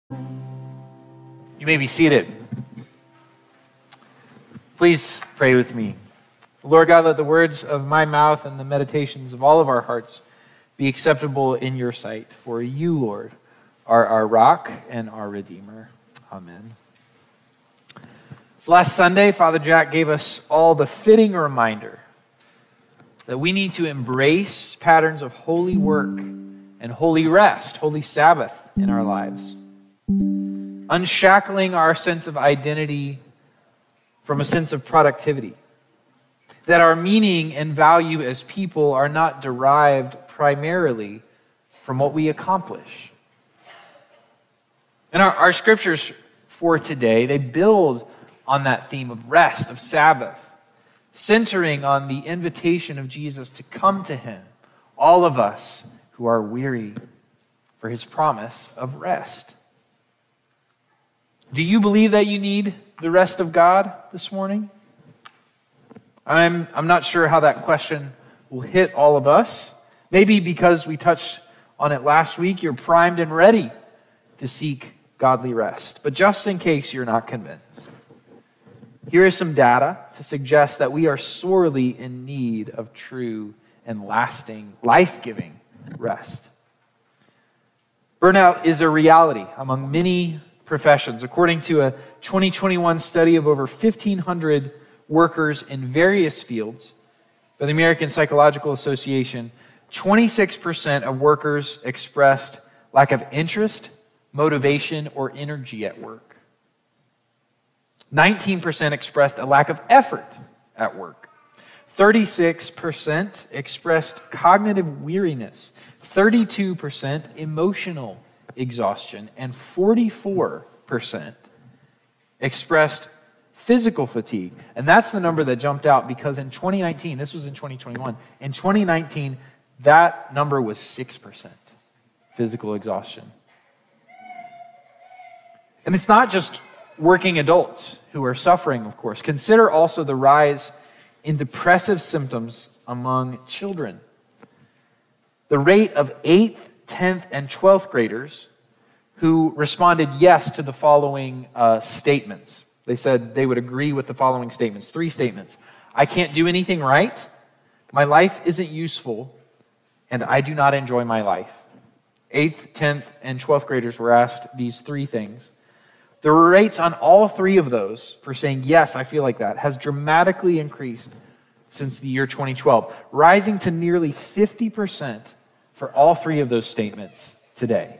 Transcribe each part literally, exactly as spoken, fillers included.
You may be seated. Please pray with me. Lord God, let the words of my mouth and the meditations of all of our hearts be acceptable in your sight. For you, Lord, are our rock and our Redeemer. Amen. So last Sunday, Father Jack gave us all the fitting reminder that we need to embrace patterns of holy work and holy rest, holy Sabbath in our lives. Unshackling our sense of identity from a sense of productivity. That our meaning and value as people are not derived primarily from what we accomplish. And our, our scriptures for today, they build on that theme of rest, of Sabbath, centering on the invitation of Jesus to come to him, all of us who are weary, for his promise of rest. Do you believe that you need the rest of God this morning? I'm, I'm not sure how that question will hit all of us. Maybe because we touched on it last week, you're primed and ready to seek godly rest. But just in case you're not convinced, here is some data to suggest that we are sorely in need of true and lasting, life-giving rest. Burnout is a reality among many professions. According to a twenty twenty-one study of over fifteen hundred workers in various fields by the American Psychological Association, twenty-six percent of workers expressed lack of interest, motivation, or energy at work. nineteen percent expressed a lack of effort at work. thirty-six percent expressed cognitive weariness. thirty-two percent emotional exhaustion, and forty-four percent expressed physical fatigue. And that's the number that jumped out because in twenty nineteen, this was in twenty twenty-one, in twenty nineteen, that number was six percent physical exhaustion. And it's not just working adults who are suffering, of course. Consider also the rise in depressive symptoms among children. The rate of eighth, tenth, and twelfth graders who responded yes to the following uh, statements. They said they would agree with the following statements, three statements. I can't do anything right, my life isn't useful, and I do not enjoy my life. eighth, tenth, and twelfth graders were asked these three things. The rates on all three of those for saying, yes, I feel like that, has dramatically increased since the year twenty twelve, rising to nearly fifty percent for all three of those statements today.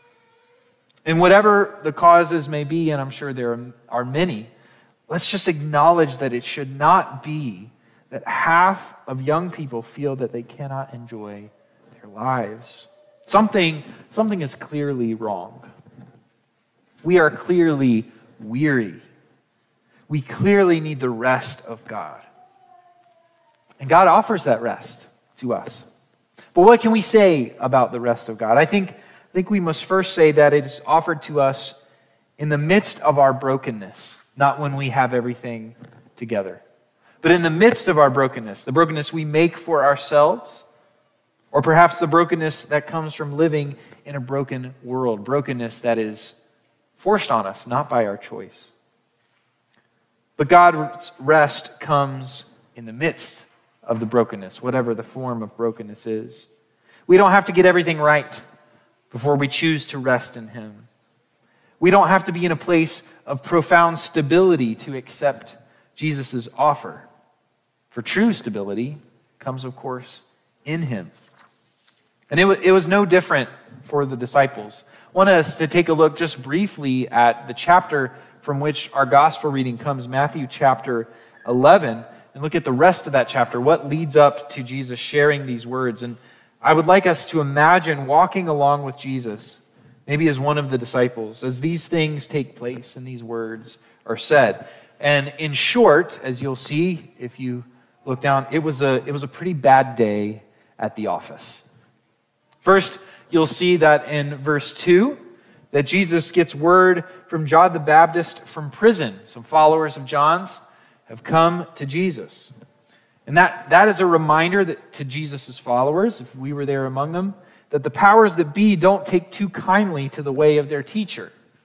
And whatever the causes may be, and I'm sure there are many, let's just acknowledge that it should not be that half of young people feel that they cannot enjoy their lives. Something, something is clearly wrong. We are clearly weary. We clearly need the rest of God. And God offers that rest to us. But what can we say about the rest of God? I think, I think we must first say that it is offered to us in the midst of our brokenness, not when we have everything together. But in the midst of our brokenness, the brokenness we make for ourselves, or perhaps the brokenness that comes from living in a broken world, brokenness that is forced on us, not by our choice. But God's rest comes in the midst of the brokenness, whatever the form of brokenness is. We don't have to get everything right before we choose to rest in him. We don't have to be in a place of profound stability to accept Jesus' offer. For true stability comes, of course, in him. And it, w- it was no different for the disciples. I want us to take a look just briefly at the chapter from which our gospel reading comes, Matthew chapter eleven, and look at the rest of that chapter, what leads up to Jesus sharing these words. And I would like us to imagine walking along with Jesus, maybe as one of the disciples, as these things take place and these words are said. And in short, as you'll see if you look down, it was a, it was a pretty bad day at the office. First, you'll see that in verse two, that Jesus gets word from John the Baptist from prison. Some followers of John's have come to Jesus. And that, that is a reminder that to Jesus' followers, if we were there among them, that the powers that be don't take too kindly to the way of their teacher.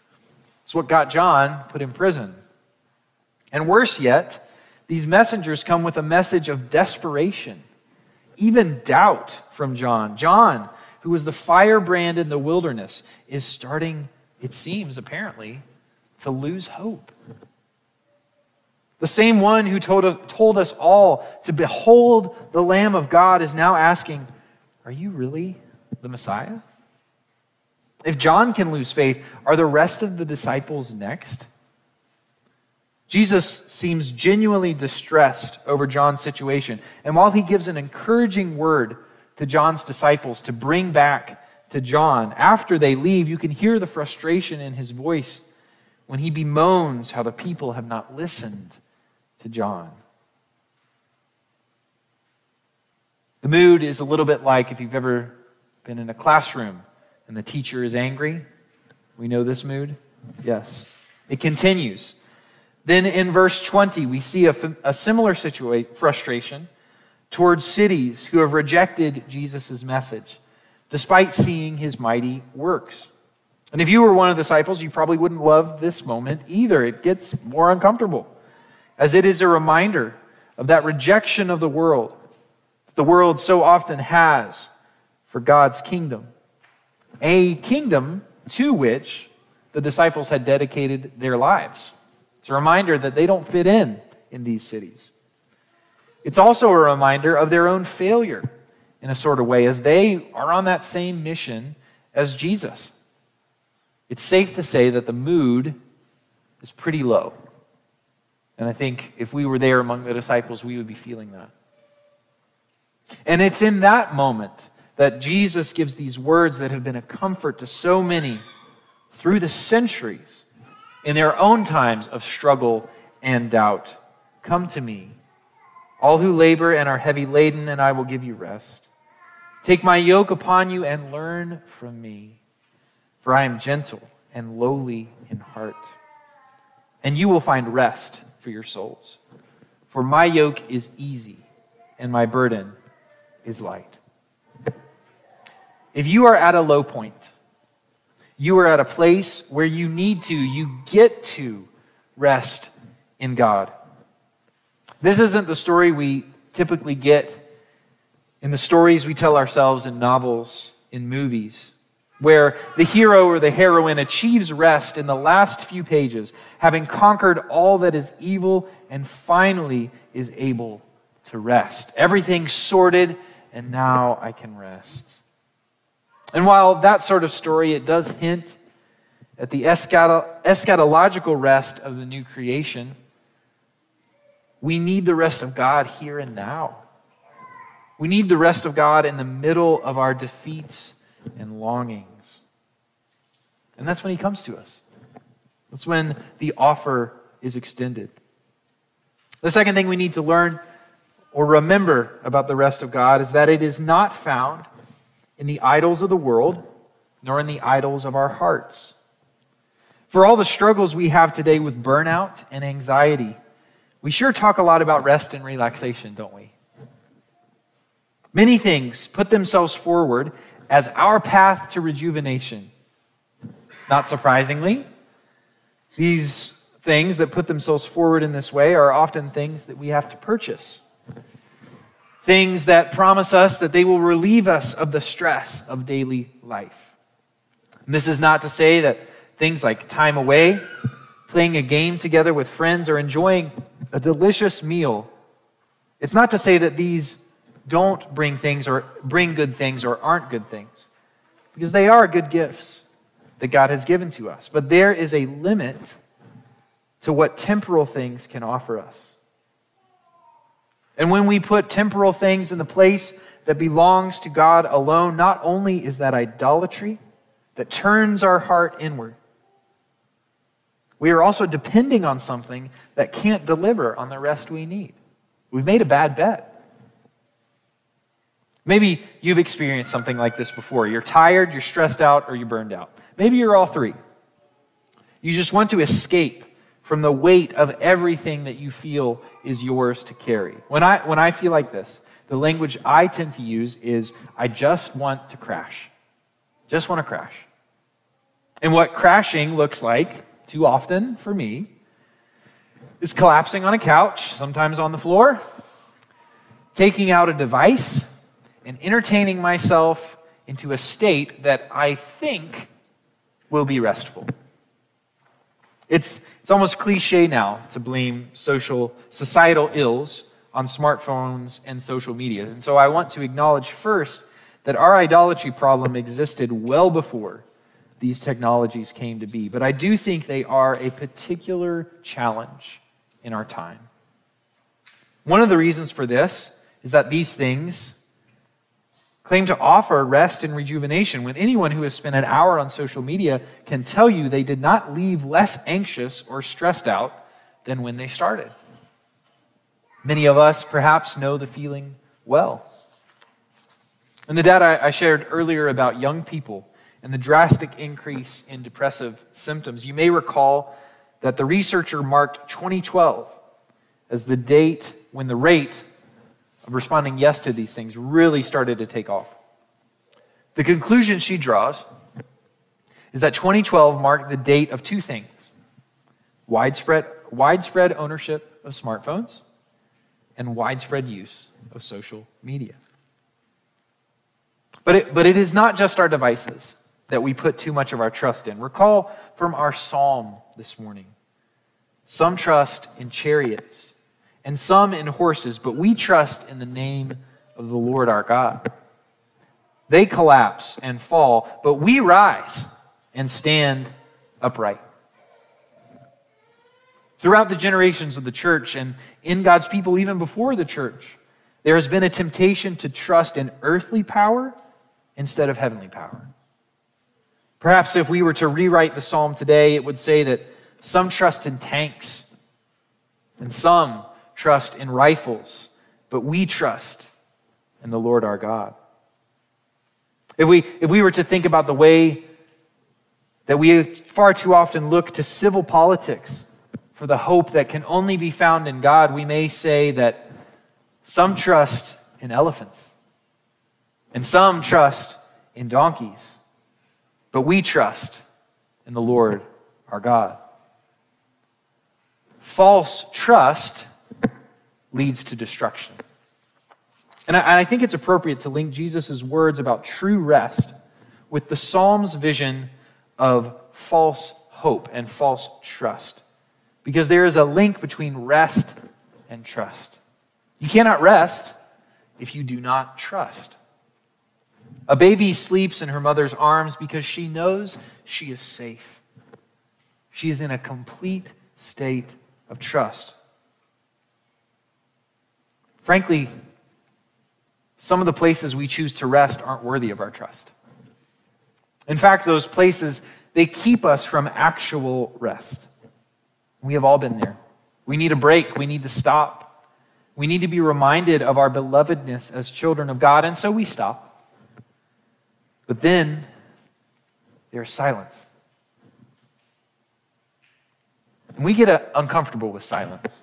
It's what got John put in prison. And worse yet, these messengers come with a message of desperation, even doubt from John. John, who was the firebrand in the wilderness, is starting, it seems apparently, to lose hope. The same one who told, told us all to behold the Lamb of God is now asking, are you really the Messiah? If John can lose faith, are the rest of the disciples next? Jesus seems genuinely distressed over John's situation. And while he gives an encouraging word to John's disciples to bring back to John, after they leave, you can hear the frustration in his voice when he bemoans how the people have not listened to John. The mood is a little bit like if you've ever been in a classroom and the teacher is angry. We know this mood? Yes. It continues. Then in verse twenty, we see a, a similar situation, frustration towards cities who have rejected Jesus' message, despite seeing his mighty works. And if you were one of the disciples, you probably wouldn't love this moment either. It gets more uncomfortable, as it is a reminder of that rejection of the world that the world so often has for God's kingdom. A kingdom to which the disciples had dedicated their lives. It's a reminder that they don't fit in in these cities. It's also a reminder of their own failure in a sort of way, as they are on that same mission as Jesus. It's safe to say that the mood is pretty low. And I think if we were there among the disciples, we would be feeling that. And it's in that moment that Jesus gives these words that have been a comfort to so many through the centuries in their own times of struggle and doubt. Come to me, all who labor and are heavy laden, and I will give you rest. Take my yoke upon you and learn from me, for I am gentle and lowly in heart, and you will find rest for your souls. For my yoke is easy and my burden is light. If you are at a low point, you are at a place where you need to, you get to rest in God. This isn't the story we typically get in the stories we tell ourselves in novels, in movies, where the hero or the heroine achieves rest in the last few pages, having conquered all that is evil and finally is able to rest. Everything's sorted, and now I can rest. And while that sort of story, it does hint at the eschatological rest of the new creation, we need the rest of God here and now. We need the rest of God in the middle of our defeats and longings. And that's when he comes to us. That's when the offer is extended. The second thing we need to learn or remember about the rest of God is that it is not found in the idols of the world, nor in the idols of our hearts. For all the struggles we have today with burnout and anxiety, we sure talk a lot about rest and relaxation, don't we? Many things put themselves forward as our path to rejuvenation. Not surprisingly, these things that put themselves forward in this way are often things that we have to purchase. Things that promise us that they will relieve us of the stress of daily life. And this is not to say that things like time away, playing a game together with friends, or enjoying a delicious meal, it's not to say that these don't bring things or bring good things or aren't good things, because they are good gifts that God has given to us. But there is a limit to what temporal things can offer us. And when we put temporal things in the place that belongs to God alone, not only is that idolatry that turns our heart inward, we are also depending on something that can't deliver on the rest we need. We've made a bad bet. Maybe you've experienced something like this before. You're tired, you're stressed out, or you're burned out. Maybe you're all three. You just want to escape from the weight of everything that you feel is yours to carry. When I when I feel like this, the language I tend to use is, I just want to crash. Just want to crash. And what crashing looks like too often for me, is collapsing on a couch, sometimes on the floor, taking out a device, and entertaining myself into a state that I think will be restful. It's, it's almost cliche now to blame social, societal ills on smartphones and social media. And so I want to acknowledge first that our idolatry problem existed well before these technologies came to be. But I do think they are a particular challenge in our time. One of the reasons for this is that these things claim to offer rest and rejuvenation, when anyone who has spent an hour on social media can tell you they did not leave less anxious or stressed out than when they started. Many of us perhaps know the feeling well. And the data I shared earlier about young people and the drastic increase in depressive symptoms, you may recall that the researcher marked twenty twelve as the date when the rate of responding yes to these things really started to take off. The conclusion she draws is that twenty twelve marked the date of two things: widespread, widespread ownership of smartphones and widespread use of social media. But it, but it is not just our devices that we put too much of our trust in. Recall from our psalm this morning, some trust in chariots and some in horses, but we trust in the name of the Lord our God. They collapse and fall, but we rise and stand upright. Throughout the generations of the church and in God's people, even before the church, there has been a temptation to trust in earthly power instead of heavenly power. Perhaps if we were to rewrite the psalm today, it would say that some trust in tanks and some trust in rifles, but we trust in the Lord our God. If we, if we were to think about the way that we far too often look to civil politics for the hope that can only be found in God, we may say that some trust in elephants and some trust in donkeys, but we trust in the Lord our God. False trust leads to destruction. And I, and I think it's appropriate to link Jesus' words about true rest with the Psalm's vision of false hope and false trust, because there is a link between rest and trust. You cannot rest if you do not trust. A baby sleeps in her mother's arms because she knows she is safe. She is in a complete state of trust. Frankly, some of the places we choose to rest aren't worthy of our trust. In fact, those places, they keep us from actual rest. We have all been there. We need a break. We need to stop. We need to be reminded of our belovedness as children of God, and so we stop. But then there's silence. And we get uh, uncomfortable with silence.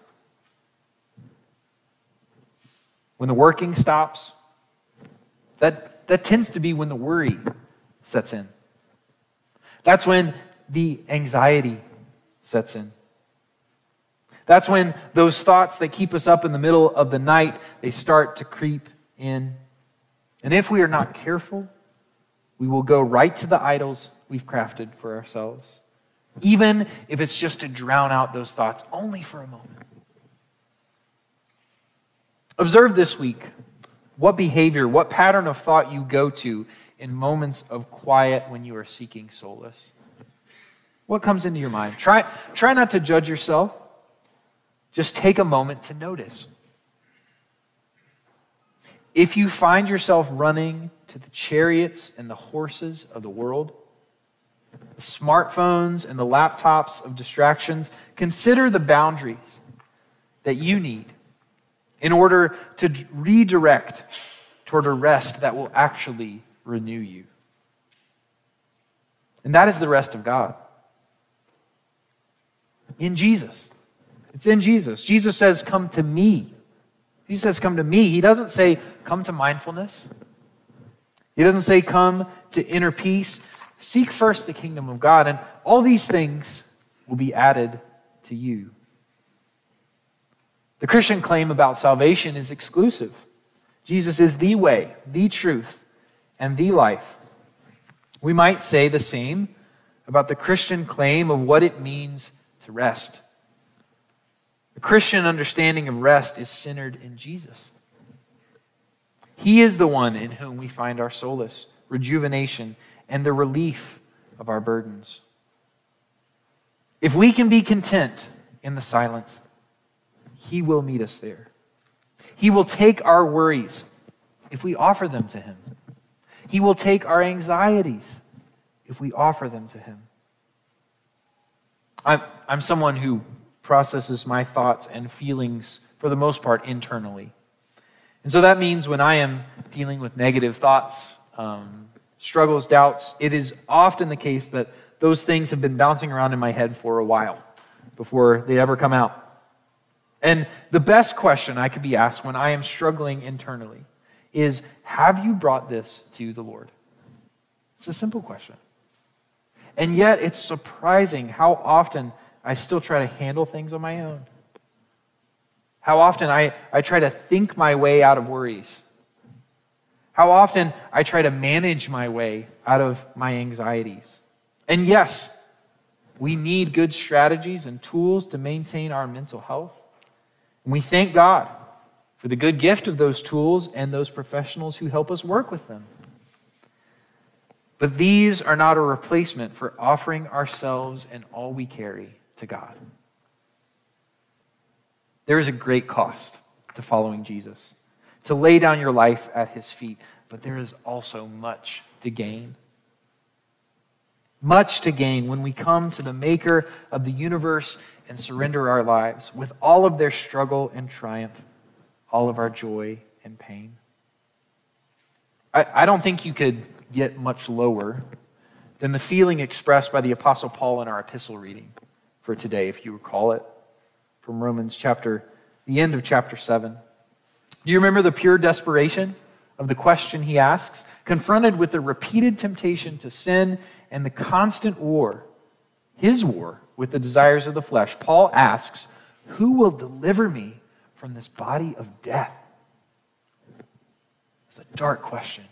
When the working stops, that, that tends to be when the worry sets in. That's when the anxiety sets in. That's when those thoughts that keep us up in the middle of the night, they start to creep in. And if we are not careful, we will go right to the idols we've crafted for ourselves, even if it's just to drown out those thoughts only for a moment. Observe this week what behavior, what pattern of thought you go to in moments of quiet when you are seeking solace. What comes into your mind? Try, try not to judge yourself. Just take a moment to notice. If you find yourself running to the chariots and the horses of the world, the smartphones and the laptops of distractions, consider the boundaries that you need in order to redirect toward a rest that will actually renew you. And that is the rest of God. In Jesus. It's in Jesus. Jesus says, come to me. He says, come to me. He doesn't say, come to mindfulness. He doesn't say, come to inner peace. Seek first the kingdom of God. And all these things will be added to you. The Christian claim about salvation is exclusive. Jesus is the way, the truth, and the life. We might say the same about the Christian claim of what it means to rest. The Christian understanding of rest is centered in Jesus. He is the one in whom we find our solace, rejuvenation, and the relief of our burdens. If we can be content in the silence, He will meet us there. He will take our worries if we offer them to Him. He will take our anxieties if we offer them to Him. I'm, I'm someone who processes my thoughts and feelings, for the most part, internally. And so that means when I am dealing with negative thoughts, um, struggles, doubts, it is often the case that those things have been bouncing around in my head for a while before they ever come out. And the best question I could be asked when I am struggling internally is, have you brought this to the Lord? It's a simple question. And yet it's surprising how often I still try to handle things on my own. How often I, I try to think my way out of worries. How often I try to manage my way out of my anxieties. And yes, we need good strategies and tools to maintain our mental health. And we thank God for the good gift of those tools and those professionals who help us work with them. But these are not a replacement for offering ourselves and all we carry to God. There is a great cost to following Jesus, to lay down your life at His feet, but there is also much to gain. Much to gain when we come to the Maker of the universe and surrender our lives with all of their struggle and triumph, all of our joy and pain. I, I don't think you could get much lower than the feeling expressed by the Apostle Paul in our epistle reading for today, if you recall it, from Romans chapter, the end of chapter seven. Do you remember the pure desperation of the question he asks? Confronted with the repeated temptation to sin and the constant war, his war with the desires of the flesh, Paul asks, who will deliver me from this body of death? It's a dark question.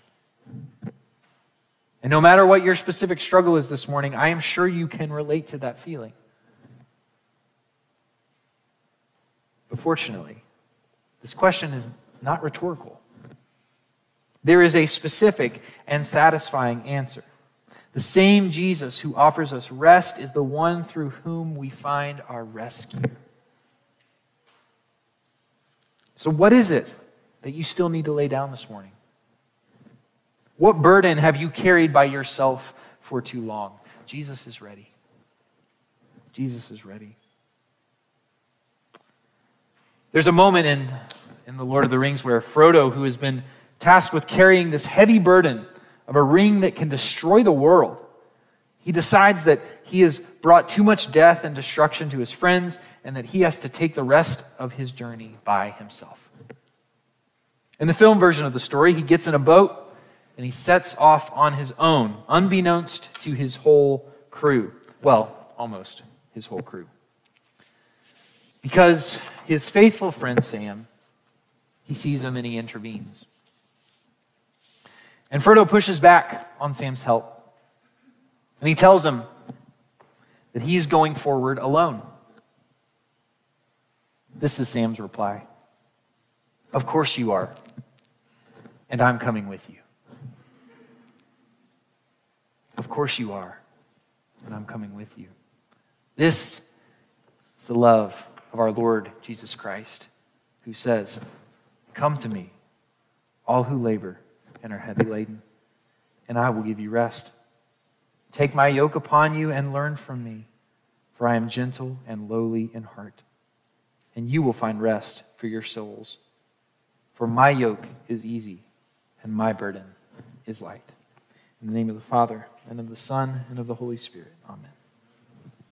And no matter what your specific struggle is this morning, I am sure you can relate to that feeling. But fortunately, this question is not rhetorical. There is a specific and satisfying answer. The same Jesus who offers us rest is the one through whom we find our rescue. So what is it that you still need to lay down this morning? What burden have you carried by yourself for too long? Jesus is ready. Jesus is ready. There's a moment in, in The Lord of the Rings where Frodo, who has been tasked with carrying this heavy burden of a ring that can destroy the world, he decides that he has brought too much death and destruction to his friends and that he has to take the rest of his journey by himself. In the film version of the story, he gets in a boat and he sets off on his own, unbeknownst to his whole crew. Well, almost his whole crew. Because his faithful friend Sam, he sees him and he intervenes. And Frodo pushes back on Sam's help. And he tells him that he's going forward alone. This is Sam's reply. Of course you are. And I'm coming with you. Of course you are. And I'm coming with you. This is the love of our Lord Jesus Christ, who says, come to me, all who labor and are heavy laden, and I will give you rest. Take my yoke upon you and learn from me, for I am gentle and lowly in heart, and you will find rest for your souls. For my yoke is easy and my burden is light. In the name of the Father, and of the Son, and of the Holy Spirit. Amen.